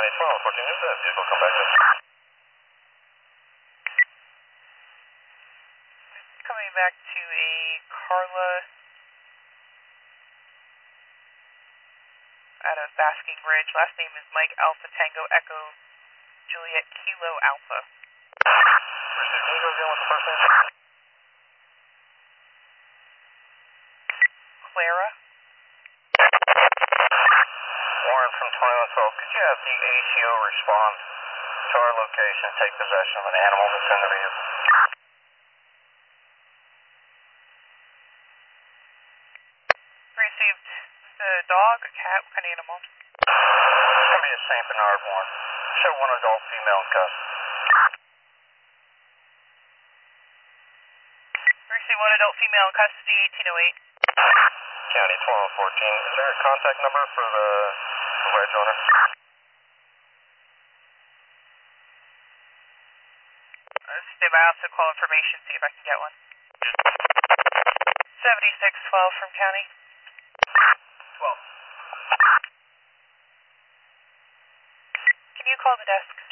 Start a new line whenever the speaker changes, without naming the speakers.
County 12, 14 is that vehicle come back in.
Coming back to a Carla out of Basking Ridge. Last name is Mike Alpha Tango Echo Juliet Kilo Alpha.
Received. Can you go again with the first name?
Clara.
Warren from 2112. Could you have the ACO respond to our location, take possession of an animal that's in the vehicle?
Received. The dog, a cat, what kind of animal?
It's going to be a St. Bernard, Warren. Show one adult female in custody.
Received one adult female in custody, 1808.
County 1214. Is there a contact number for the wedge owner?
Stay by, also call information, see if I can get one. 7612 from county.
12.
Can you call the desk?